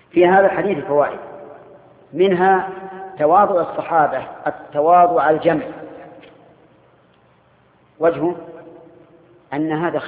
في هذا الحديث فوائد، منها تواضع الصحابة، التواضع الجمع. وجهه أن هذا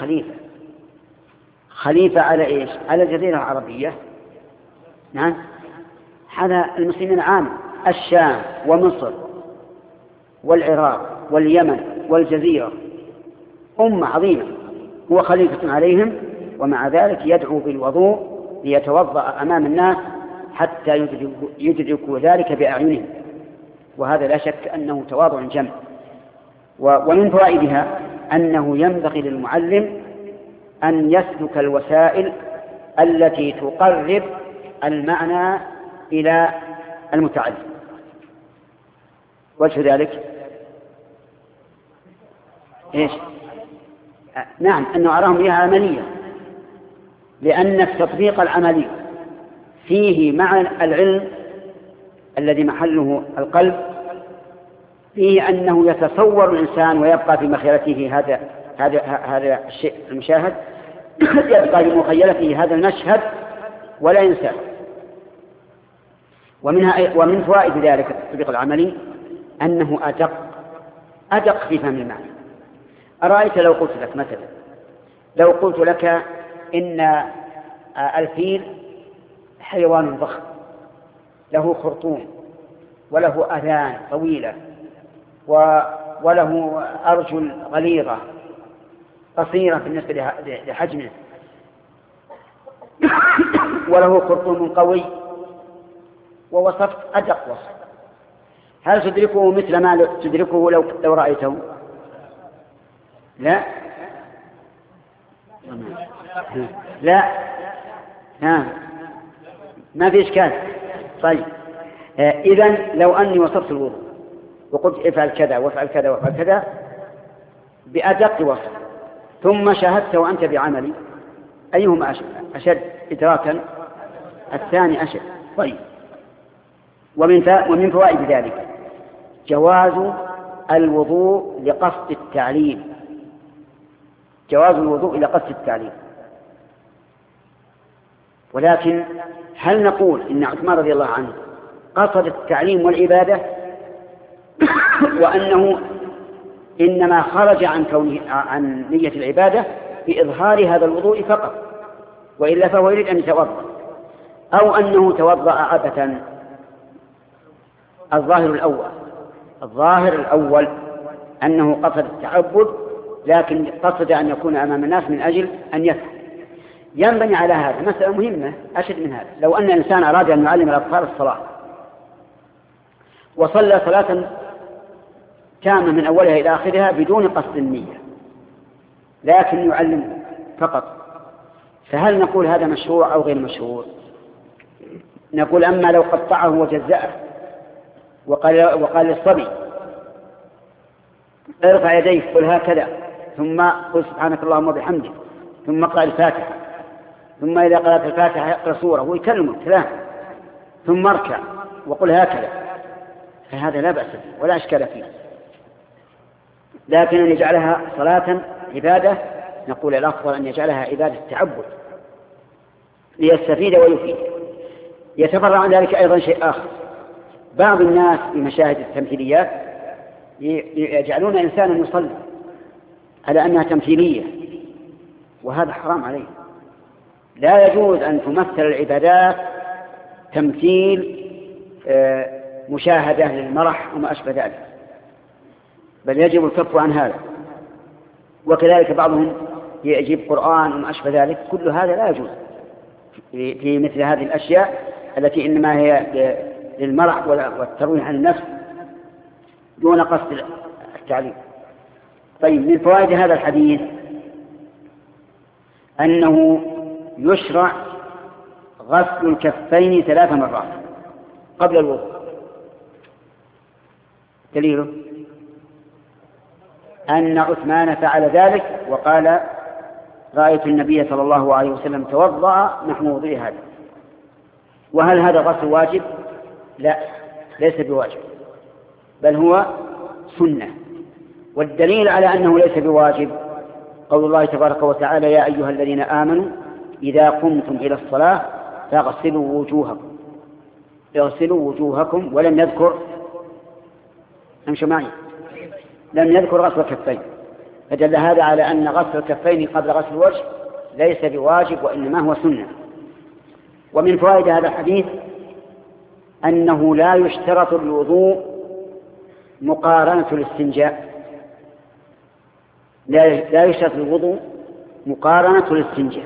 خليفة على إيش؟ على الجزيرة العربية. نعم، على المسلمين عام، الشام ومصر والعراق واليمن والجزيرة، أمة عظيمة، هو خليفة عليهم، ومع ذلك يدعو بالوضوء ليتوضأ أمام الناس حتى يدركوا ذلك بأعينهم، وهذا لا شك أنه تواضع جم. ومن فوائدها أنه ينبغي للمعلم أن يسلك الوسائل التي تقرب المعنى إلى المتعلم. وجه ذلك إيش؟ نعم، أنه أراهم بها عملية، لأن التطبيق العملي فيه مع العلم الذي محله القلب، فيه أنه يتصور الإنسان ويبقى في مخيلته هذا الشيء المشاهد، يبقى في مخيلته هذا المشهد ولا ينساه. ومن فوائد ذلك التطبيق العملي أنه أدق في فهم المعنى. أرأيت لو قلت لك مثلا، لو قلت لك إن الفيل حيوان ضخم له خرطوم وله أذان طويلة وله أرجل غليظة قصيرة بالنسبة لحجمه وله خرطوم قوي، ووصفت أدق وصف، هل تدركه مثل ما تدركه لو رأيته؟ لا لا، ما في إشكال. طيب، إذن لو أني وصفت الوضوء وقلت افعل كذا وافعل كذا وافعل كذا بأدق وصف، ثم شاهدت وأنت بعملي، أيهما أشد إدراكا؟ الثاني أشد. طيب، ومن فوائد ذلك جواز الوضوء لقصد التعليم، جواز الوضوء إلى قصد التعليم. ولكن هل نقول إن عثمان رضي الله عنه قصد التعليم والعبادة، وأنه إنما خرج عن نية العبادة بإظهار هذا الوضوء فقط، وإلا فهو يريد أن يتوضأ، أو أنه توضأ عبثا؟ الظاهر الأول أنه قصد التعبد، لكن قصد أن يكون أمام الناس من أجل أن يفهم. ينبني على هذا مسألة مهمة أشد من هذا. لو أن الإنسان أراد أن يعلم الأطفال الصلاة وصلى صلاة تامة من أولها إلى آخرها بدون قصد النية، لكن يعلم فقط، فهل نقول هذا مشروع أو غير مشروع؟ نقول أما لو قطعه وجزأه وقال للصبي ارفع يديك قل هكذا، ثم قل سبحانك اللهم وبحمدك، ثم اقرأ الفاتحة، ثم إذا قرأت الفاتحة يقرأ سورة ويكلم كلام، ثم اركع وقل هكذا، فهذا لا بأس به ولا أشكال فيه. لكن أن يجعلها صلاة عبادة، نقول الأفضل أن يجعلها عبادة تعبد ليستفيد ويفيد. يتفرع عن ذلك أيضا شيء آخر، بعض الناس في مشاهد التمثيليات يجعلون إنسانا يصلي على أنها تمثيلية، وهذا حرام عليه. لا يجوز أن تمثل العبادات تمثيل مشاهدة للمرح وما أشبه ذلك، بل يجب الكف عن هذا. وكذلك بعضهم يجيب قرآن وما أشبه ذلك، كل هذا لا يجوز في مثل هذه الأشياء التي إنما هي للمرح والترويح عن النفس دون قصد التعليم. طيب، من فوائد هذا الحديث أنه يشرع غسل الكفين 3 مرات قبل الوضوء. دليله أن عثمان فعل ذلك وقال رأيت النبي صلى الله عليه وسلم توضأ نحو وضوء هذا. وهل هذا غسل واجب؟ لا، ليس بواجب، بل هو سنة. والدليل على أنه ليس بواجب قول الله تبارك وتعالى يا أيها الذين آمنوا إذا قمتم إلى الصلاة فاغسلوا وجوهكم، اغسلوا وجوهكم، ولم يذكر، امشوا معي، لم يذكر غسل الكفين، فدل هذا على أن غسل الكفين قبل غسل الوجه ليس بواجب وإنما هو سنة. ومن فوائد هذا الحديث أنه لا يشترط الوضوء مقارنة الاستنجاء، لا يشترط الوضوء مقارنة الاستنجاء.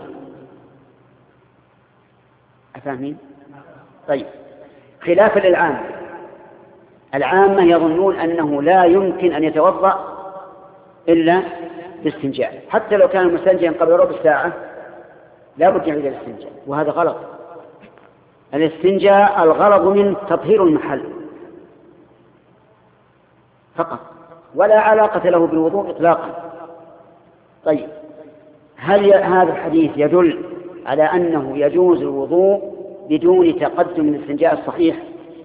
أفهمين؟ طيب، خلافا للعامة، العامة يظنون أنه لا يمكن أن يتوضأ إلا باستنجاء، حتى لو كان مستنجيا قبل ربع ساعة لا بد يعيد الاستنجاء، وهذا غلط. الاستنجاء الغرض من تطهير المحل فقط، ولا علاقة له بالوضوء إطلاقا. طيب، هل هذا الحديث يدل على أنه يجوز الوضوء بدون تقدم الاستنجاء الصحيح؟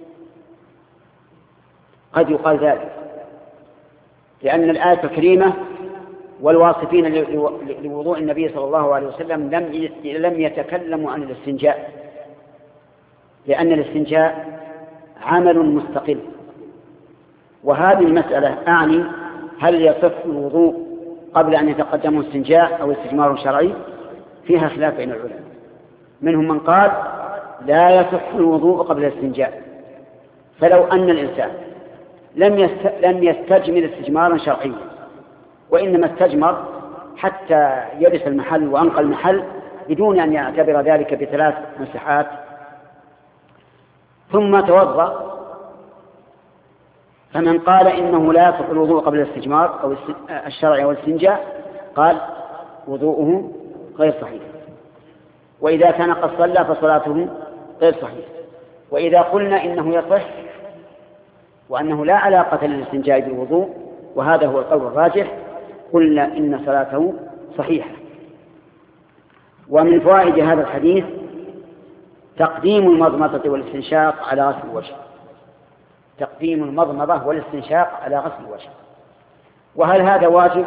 قد يقال ذلك، لأن الآية الكريمة والواصفين لوضوء النبي صلى الله عليه وسلم لم يتكلموا عن الاستنجاء، لأن الاستنجاء عمل مستقل. وهذه المسألة أعني هل يصح الوضوء قبل أن يتقدم استنجاء أو استجمار شرعي؟ فيها خلاف بين العلماء، منهم من قال لا يصح الوضوء قبل الاستنجاء، فلو أن الإنسان لم يستجمر استجمارا شرعيا، وإنما استجمر حتى يرث المحل وأنقى المحل بدون أن يعتبر ذلك بثلاث مسحات، ثم توضأ، فمن قال إنه لا يصح الوضوء قبل الاستجمار أو الشرعي والاستنجاء قال وضوءه غير صحيح. وإذا كان قد صلى فصلاته غير صحيح. وإذا قلنا إنه يصح وأنه لا علاقة للاستنجاء بالوضوء، وهذا هو القول الراجح، قلنا إن صلاته صحيحة. ومن فوائد هذا الحديث تقديم المضمضة والاستنشاق على غسل الوجه، تقديم المضمضة والاستنشاق على غسل الوجه. وهل هذا واجب؟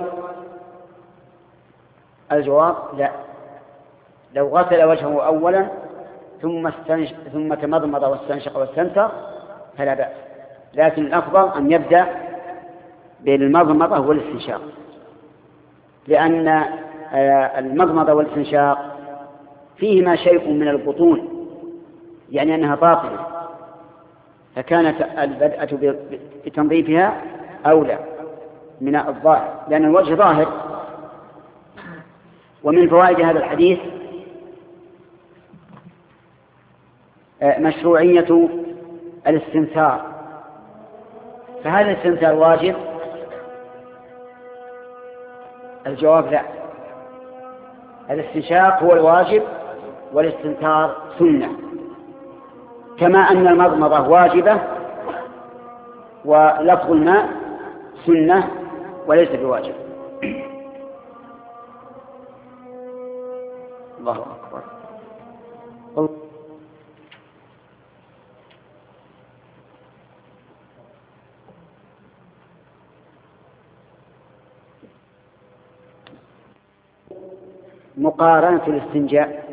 الجواب لا. لو غسل وجهه أولا ثم تمضمض واستنشق واستنثر فلا بأس، لكن الأفضل أن يبدأ بالمضمضة والاستنشاق، لأن المضمضة والاستنشاق فيهما شيء من البطون، يعني أنها باطنة، فكانت البدءة بتنظيفها أولى من الظاهر، لأن الوجه ظاهر. ومن فوائد هذا الحديث مشروعية الاستنثار. فهل الاستنثار واجب؟ الجواب لا. الاستنشاق هو الواجب والاستنثار سنة، كما أن المضمضة واجبة ولفظ الماء سنة وليس بواجب. الله أكبر. مقارنة الاستنجاء،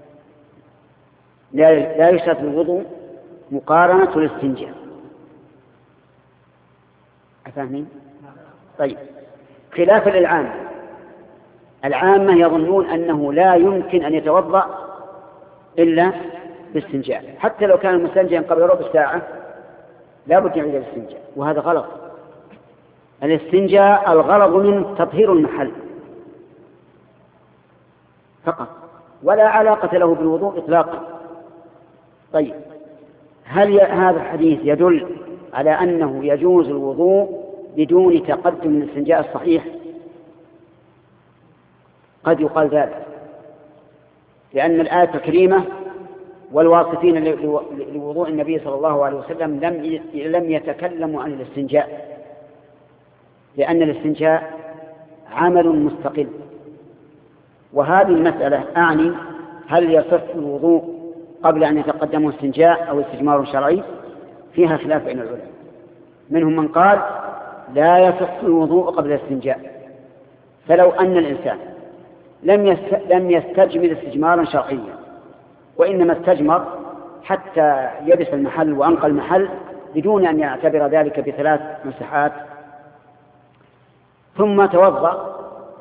لا يشترط الوضوء مقارنة الاستنجاء. أفهمين؟ طيب، خلافا للعامة، العامة يظنون أنه لا يمكن أن يتوضأ إلا باستنجاء، حتى لو كان مستنجيا قبل ربع ساعة لا بد يعيد الاستنجاء، وهذا غلط. الاستنجاء الغرض من تطهير المحل فقط، ولا علاقة له بالوضوء إطلاقا. طيب، هل هذا الحديث يدل على أنه يجوز الوضوء بدون تقدم الاستنجاء الصحيح؟ قد يقال ذلك، لأن الآية الكريمة والواصفين لوضوء النبي صلى الله عليه وسلم لم يتكلموا عن الاستنجاء، لأن الاستنجاء عمل مستقل. وهذه المسألة أعني هل يصح الوضوء قبل أن يتقدم استنجاء أو استجمار شرعي؟ فيها خلاف بين العلماء، منهم من قال لا يصح الوضوء قبل الاستنجاء، فلو أن الإنسان لم يستجمر استجمارا شرعيا وإنما استجمر حتى يبس المحل وأنقى المحل بدون أن يعتبر ذلك بثلاث مسحات، ثم توضأ.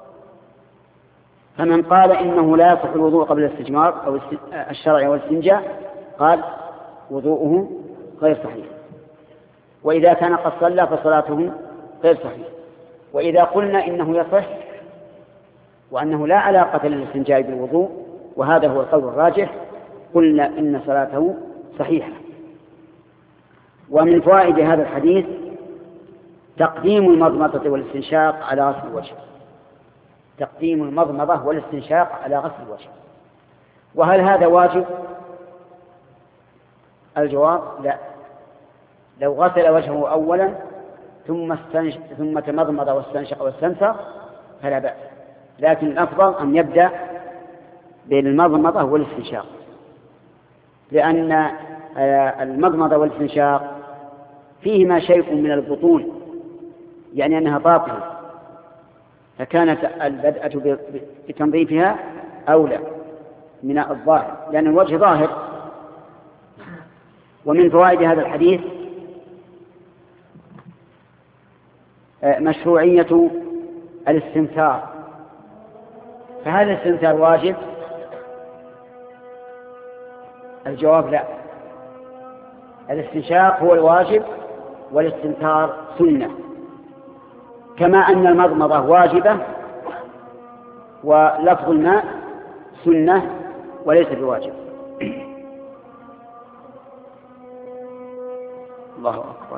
فمن قال إنه لا يصح الوضوء قبل الاستجمار أو الشرع والاستنجاء قال وضوءه غير صحيح، وإذا كان قد صلى فصلاته غير صحيح. وإذا قلنا إنه يصح وأنه لا علاقة للاستنجاء بالوضوء، وهذا هو القول الراجح، قلنا إن صلاته صحيحة. ومن فوائد هذا الحديث تقديم المضمضة والاستنشاق على غسل الوجه، تقديم المضمضة والاستنشاق على غسل الوجه. وهل هذا واجب؟ الجواب لا. لو غسل وجهه أولا ثم تمضمض واستنشق واستنثر فلا بأس، لكن الأفضل أن يبدأ بالمضمضة والاستنشاق، لأن المضمضة والاستنشاق فيهما شيء من البطون، يعني أنها باطنة، فكانت البدءة بتنظيفها أولى من الظاهر، لأن الوجه ظاهر. ومن فوائد هذا الحديث مشروعية الاستنثار. فهل الاستنثار واجب؟ الجواب لا. الاستنشاق هو الواجب والاستنثار سنة، كما أن المضمضة واجبة ولفظ الماء سنة وليس بواجب. الله أكبر.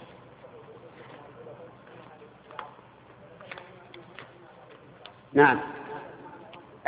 نعم.